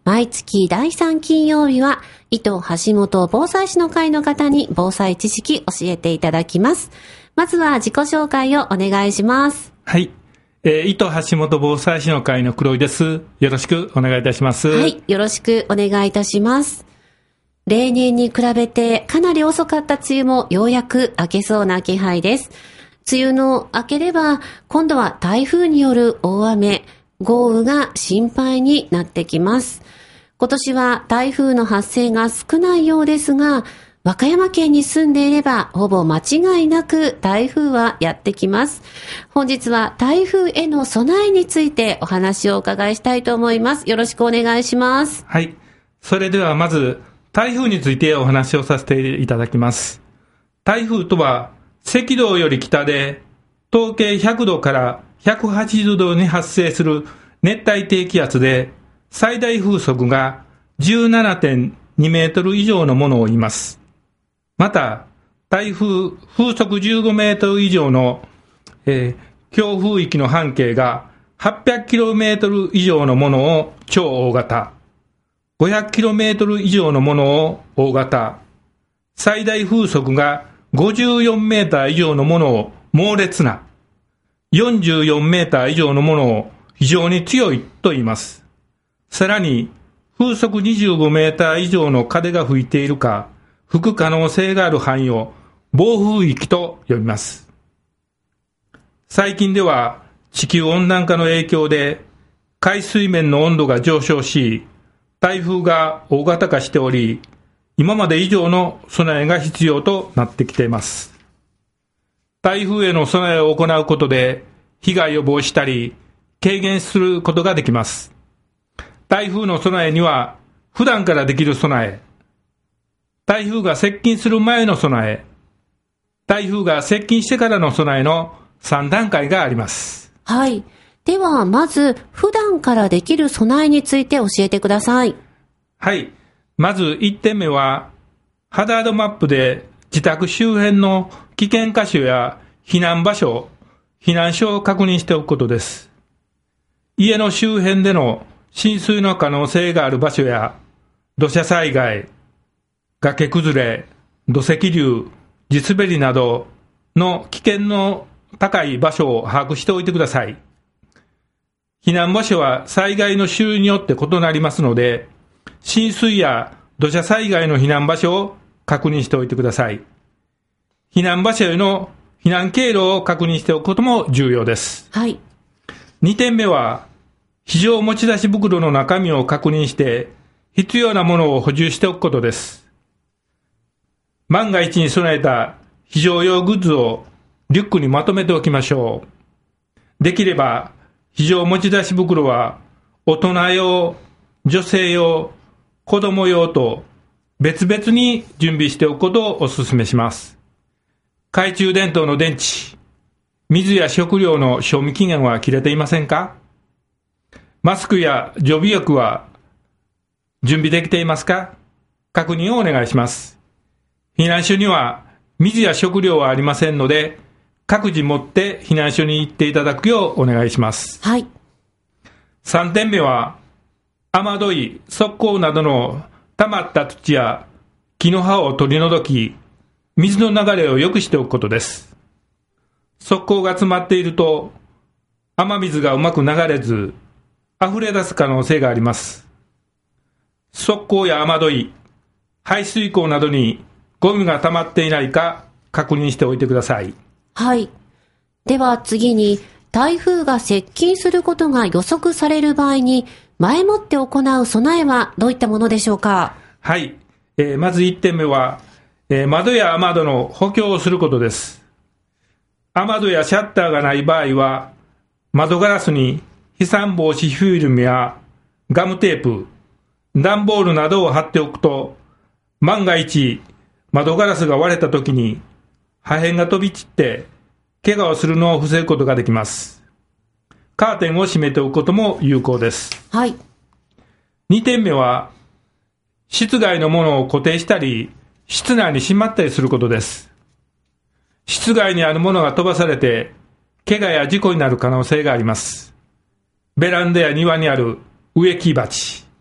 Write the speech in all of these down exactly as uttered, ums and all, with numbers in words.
毎月だいさん金曜日は、伊藤橋本防災士の会の方に防災知識教えていただきます。まずは自己紹介をお願いします。 はい。えー、伊藤橋本防災士の会の黒井です。よろしくお願いいたします。 はい。よろしくお願いいたします。例年に比べてかなり遅かった梅雨もようやく明けそうな気配です。梅雨の明ければ、今度は台風による大雨、豪雨が心配になってきます。今年は台風の発生が少ないようですが、和歌山県に住んでいればほぼ間違いなく台風はやってきます。本日は台風への備えについてお話をお伺いしたいと思います。よろしくお願いします。 はい。それではまず台風についてお話をさせていただきます。台風とは赤道より北で東経ひゃくどからひゃくはちじゅうどに発生する熱帯低気圧で、最大風速が じゅうななてんにメートル以上のものを言います。また、台風風速じゅうごメートル以上の、えー、強風域の半径が はっぴゃくキロメートル以上のものを超大型、ごひゃくキロメートル以上のものを大型、最大風速がごじゅうよんメーター以上のものを猛烈な、よんじゅうよんメーター以上のものを非常に強いと言います。さらに、風速にじゅうごメーター以上の風が吹いているか、吹く可能性がある範囲を暴風域と呼びます。最近では地球温暖化の影響で海水面の温度が上昇し、台風が大型化しており、今まで以上の備えが必要となってきています。台風への備えを行うことで被害を防止したり軽減することができます。台風の備えには普段からできる備え、台風が接近する前の備え、台風が接近してからの備えのさん段階があります。 はい。ではまず普段からできる備えについて教えてください。 はい。まずいってんめはハザードマップで自宅周辺の危険箇所や避難場所、避難所を確認しておくことです。家の周辺での浸水の可能性がある場所や土砂災害、崖崩れ、土石流、地滑りなどの危険の高い場所を把握しておいてください。避難場所は災害の種類によって異なりますので、浸水や土砂災害の避難場所を確認しておいてください。避難場所への避難経路を確認しておくことも重要です。 はい。 にてんめは、非常持ち出し袋の中身を確認して、必要なものを補充しておくことです。万が一に備えた非常用グッズをリュックにまとめておきましょう。できれば、非常持ち出し袋は、大人用、女性用、子供用と別々に準備しておくことをお勧めします。懐中電灯の電池、水や食料の賞味期限は切れていませんか？マスクや常備薬は準備できていますか？確認をお願いします。避難所には水や食料はありませんので、各自持って避難所に行っていただくようお願いします。 はい。 さんてんめは、雨どい、側溝などの溜まった土や木の葉を取り除き、水の流れを良くしておくことです。側溝が詰まっていると、雨水がうまく流れず、溢れ出す可能性があります。側溝や雨どい、排水溝などにゴミが溜まっていないか確認しておいてください。 はい。では次に、台風が接近することが予測される場合に、前もって行う備えはどういったものでしょうか？ はい。えー、まずいってんめは、えー、窓や雨戸の補強をすることです。雨戸やシャッターがない場合は、窓ガラスに飛散防止フィルムやガムテープ、段ボールなどを貼っておくと、万が一窓ガラスが割れた時に破片が飛び散って怪我をするのを防ぐことができます。カーテンを閉めておくことも有効です。 はい。 にてんめは、室外のものを固定したり、室内にしまったりすることです。室外にあるものが飛ばされて、怪我や事故になる可能性があります。ベランダや庭にある植木鉢、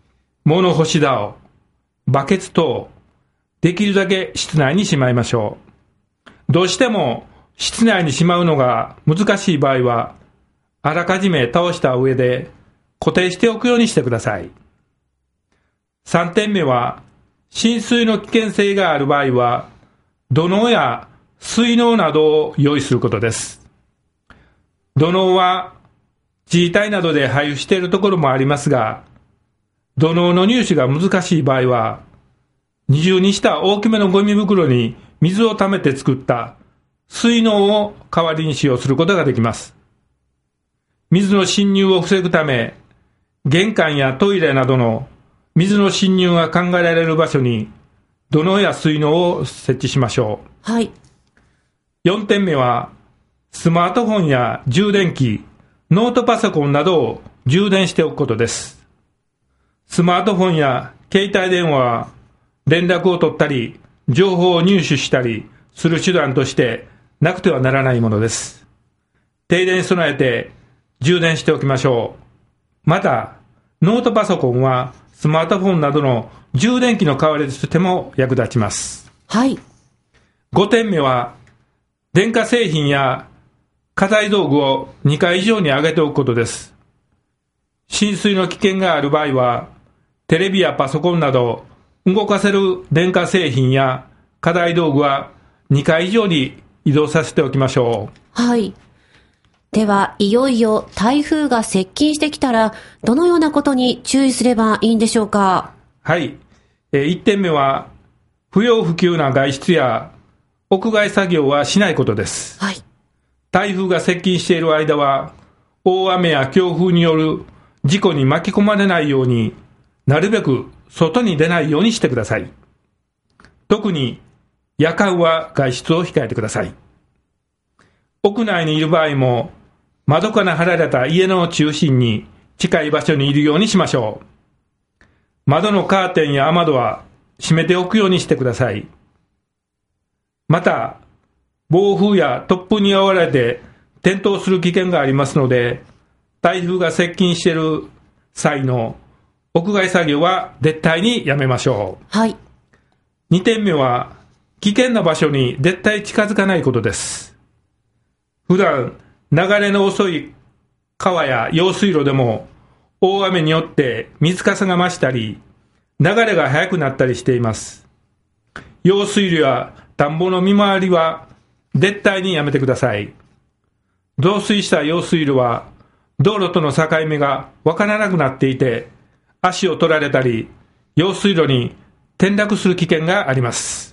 物干し竿、バケツ等、できるだけ室内にしまいましょう。どうしても室内にしまうのが難しい場合は、あらかじめ倒した上で固定しておくようにしてください。さんてんめは、浸水の危険性がある場合は、土のうや水のうなどを用意することです。土のうは自治体などで配布しているところもありますが、土のうの入手が難しい場合は、二重にした大きめのゴミ袋に水を溜めて作った水のうを代わりに使用することができます。水の侵入を防ぐため、玄関やトイレなどの水の侵入が考えられる場所に土のうや水のうを設置しましょう。 はい。 よんてんめは、スマートフォンや充電器、ノートパソコンなどを充電しておくことです。スマートフォンや携帯電話は連絡を取ったり、情報を入手したりする手段としてなくてはならないものです。停電に備えて充電しておきましょう。また、ノートパソコンはスマートフォンなどの充電器の代わりとしても役立ちます。 はい。 ごてんめは、電化製品や家財道具をにかい以上に上げておくことです。浸水の危険がある場合は、テレビやパソコンなど動かせる電化製品や家財道具はにかい以上に移動させておきましょう。 はい。では、いよいよ台風が接近してきたら、どのようなことに注意すればいいんでしょうか。 はい。えー、いってんめは、不要不急な外出や屋外作業はしないことです。 はい。 台風が接近している間は、大雨や強風による事故に巻き込まれないように、なるべく外に出ないようにしてください。特に夜間は外出を控えてください。屋内にいる場合も、窓から離れた家の中心に近い場所にいるようにしましょう。窓のカーテンや雨戸は閉めておくようにしてください。また、暴風や突風に遭われて転倒する危険がありますので、台風が接近している際の屋外作業は絶対にやめましょう。 はい。 にてんめは、危険な場所に絶対近づかないことです。普段、流れの遅い川や用水路でも、大雨によって水かさが増したり、流れが速くなったりしています。用水路や田んぼの見回りは絶対にやめてください。増水した用水路は道路との境目がわからなくなっていて、足を取られたり、用水路に転落する危険があります。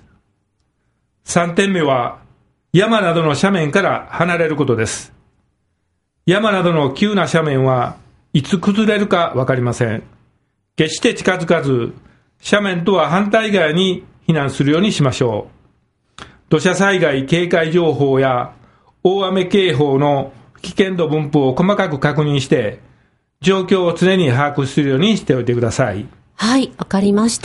さんてんめは、山などの斜面から離れることです。山などの急な斜面はいつ崩れるかわかりません。決して近づかず、斜面とは反対側に避難するようにしましょう。土砂災害警戒情報や大雨警報の危険度分布を細かく確認して、状況を常に把握するようにしておいてください。 はい、わかりました。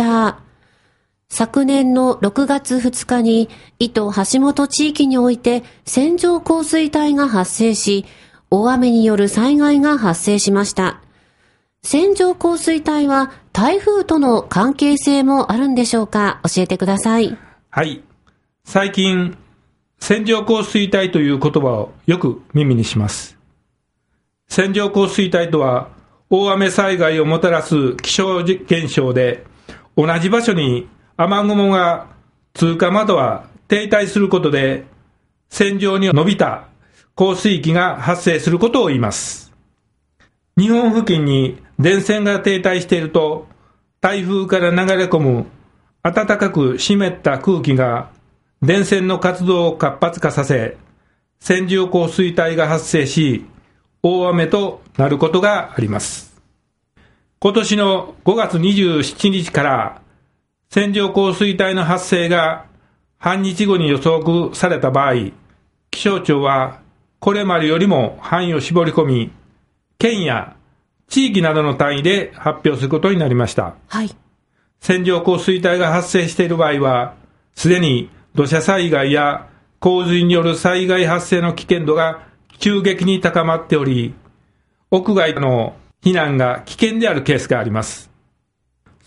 昨年のろくがつふつかに、伊東橋本地域において線状降水帯が発生し、大雨による災害が発生しました。線状降水帯は台風との関係性もあるんでしょうか。教えてください。 はい。最近、線状降水帯という言葉をよく耳にします。線状降水帯とは、大雨災害をもたらす気象現象で、同じ場所に雨雲が通過または停滞することで、線状に伸びた降水域が発生することを言います。日本付近に前線が停滞していると、台風から流れ込む暖かく湿った空気が電線の活動を活発化させ、線状降水帯が発生し、大雨となることがあります。今年のごがつにじゅうしちにちから線状降水帯の発生が半日後に予測された場合、気象庁はこれまでよりも範囲を絞り込み、県や地域などの単位で発表することになりました。 はい。 線状降水帯が発生している場合は、すでに土砂災害や洪水による災害発生の危険度が急激に高まっており、屋外の避難が危険であるケースがあります。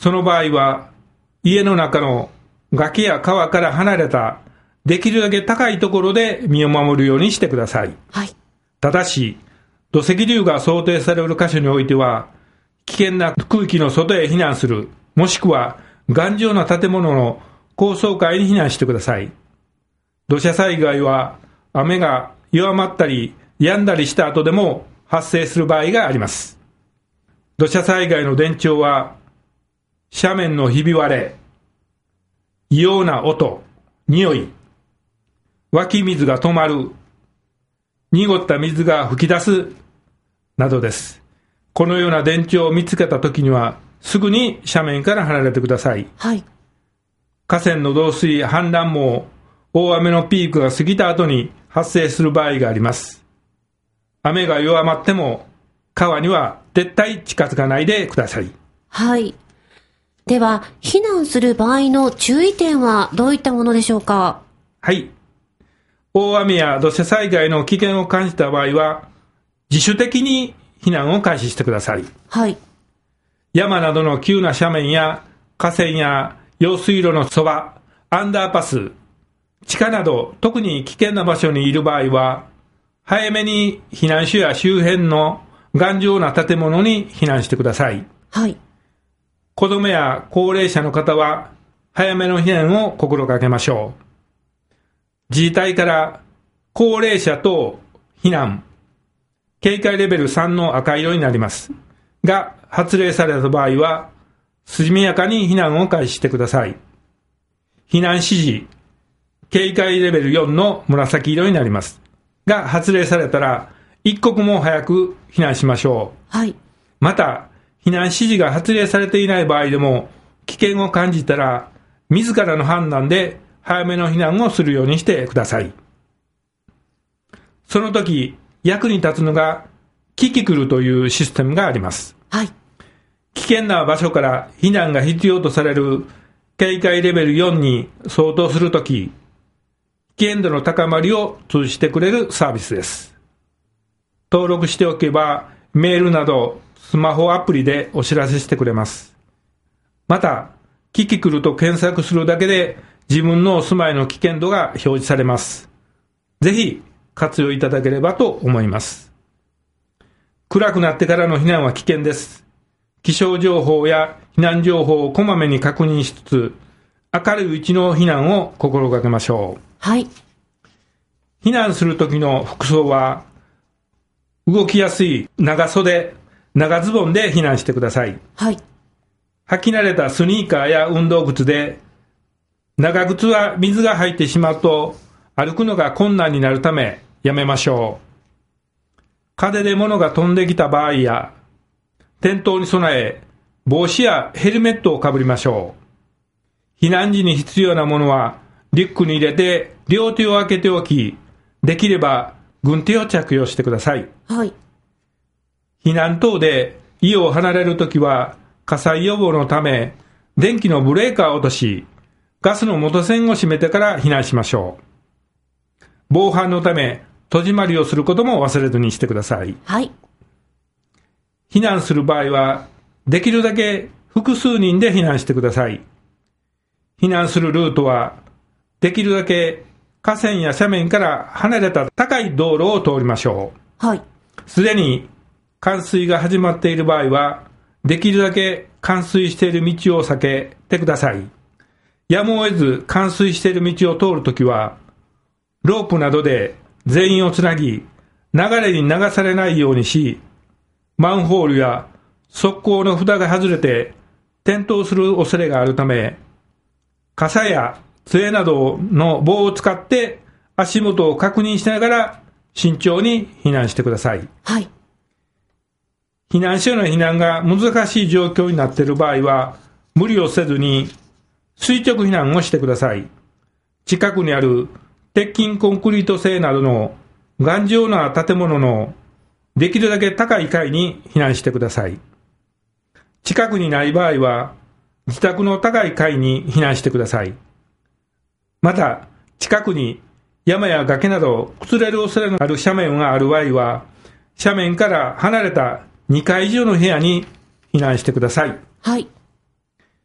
その場合は、家の中の崖や川から離れた、できるだけ高いところで身を守るようにしてください。 はい。 ただし、土石流が想定される箇所においては、危険な区域の外へ避難する、もしくは頑丈な建物の高層階に避難してください。土砂災害は雨が弱まったり止んだりした後でも発生する場合があります。土砂災害の前兆は、斜面のひび割れ、異様な音、匂い、湧き水が止まる、濁った水が噴き出すなどです。このような前兆を見つけたときには、すぐに斜面から離れてください。 はい。 河川の増水、氾濫も大雨のピークが過ぎた後に発生する場合があります。雨が弱まっても川には絶対近づかないでください。 はい。では、避難する場合の注意点はどういったものでしょうか？ はい。大雨や土砂災害の危険を感じた場合は、自主的に避難を開始してください。 はい。 山などの急な斜面や河川や用水路のそば、アンダーパス、地下など特に危険な場所にいる場合は、早めに避難所や周辺の頑丈な建物に避難してください。 はい。 子供や高齢者の方は早めの避難を心がけましょう。自治体から高齢者等避難、警戒レベルさんの赤色になりますが、発令された場合は速やかに避難を開始してください。避難指示、警戒レベルよんの紫色になりますが、発令されたら一刻も早く避難しましょう。はい。 また、避難指示が発令されていない場合でも、危険を感じたら自らの判断で早めの避難をするようにしてください。その時、役に立つのがキキクルというシステムがあります。 はい。 危険な場所から避難が必要とされる警戒レベルよんに相当するとき、危険度の高まりを通じてくれるサービスです。登録しておけば、メールなどスマホアプリでお知らせしてくれます。また、キキクルと検索するだけで自分のお住まいの危険度が表示されます。ぜひ活用いただければと思います。暗くなってからの避難は危険です。気象情報や避難情報をこまめに確認しつつ、明るいうちの避難を心がけましょう。 はい。 避難する時の服装は、動きやすい長袖、長ズボンで避難してください。 はい。 履き慣れたスニーカーや運動靴で、長靴は水が入ってしまうと歩くのが困難になるためやめましょう。風で物が飛んできた場合や、転倒に備え、帽子やヘルメットをかぶりましょう。避難時に必要なものは、リュックに入れて両手を開けておき、できれば軍手を着用してください。 はい。 避難等で家を離れるときは、火災予防のため、電気のブレーカーを落とし、ガスの元栓を閉めてから避難しましょう。防犯のため、戸締まりをすることも忘れずにしてください。 はい。 避難する場合は、できるだけ複数人で避難してください。避難するルートは、できるだけ河川や斜面から離れた高い道路を通りましょう。はい。 すでに冠水が始まっている場合は、できるだけ冠水している道を避けてください。やむを得ず冠水している道を通るときは、ロープなどで全員をつなぎ、流れに流されないようにし、マンホールや側溝の蓋が外れて転倒する恐れがあるため、傘や杖などの棒を使って足元を確認しながら慎重に避難してください。 はい。 避難所の避難が難しい状況になっている場合は、無理をせずに垂直避難をしてください。近くにある鉄筋コンクリート製などの頑丈な建物のできるだけ高い階に避難してください。近くにない場合は、自宅の高い階に避難してください。また、近くに山や崖など崩れる恐れのある斜面がある場合は、斜面から離れたにかい以上の部屋に避難してください。 はい。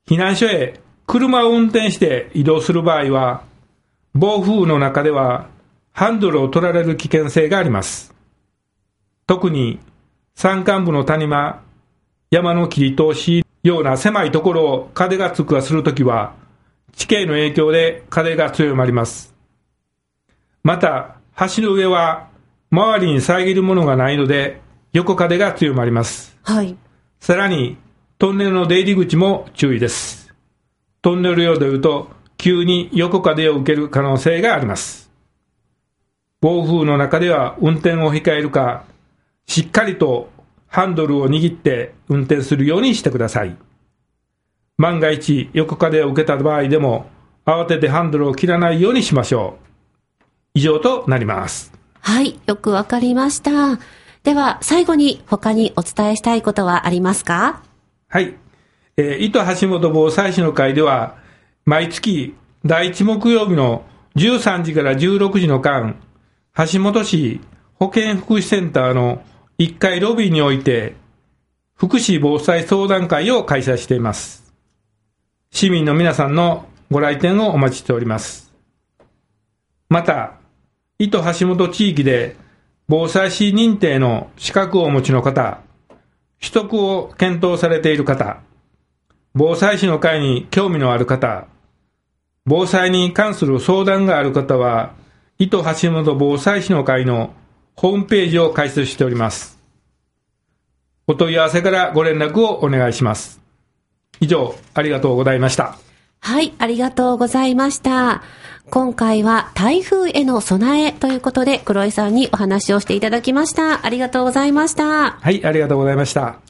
避難所へ車を運転して移動する場合は、暴風雨の中ではハンドルを取られる危険性があります。特に山間部の谷間、山の切り通しような狭いところを風が通過するときは、地形の影響で風が強まります。また、橋の上は周りに遮るものがないので、横風が強まります。 はい。 さらに、トンネルの出入り口も注意です。トンネル用でいうと、急に横風を受ける可能性があります。暴風の中では運転を控えるか、しっかりとハンドルを握って運転するようにしてください。万が一横風を受けた場合でも、慌ててハンドルを切らないようにしましょう。以上となります。 はい、よくわかりました。では最後に他にお伝えしたいことはありますか？ はい、えー、糸橋本防災士の会では毎月だいいち木曜日のじゅうさんじからじゅうろくじの間、橋本市保健福祉センターのいっかいロビーにおいて福祉防災相談会を開催しています。市民の皆さんのご来店をお待ちしております。また、糸橋本地域で防災士認定の資格をお持ちの方、取得を検討されている方、防災士の会に興味のある方、防災に関する相談がある方は、糸橋本防災士の会のホームページを開設しております。お問い合わせからご連絡をお願いします。以上、ありがとうございました。 はい、ありがとうございました。今回は台風への備えということで黒井さんにお話をしていただきました。ありがとうございました。 はい、ありがとうございました。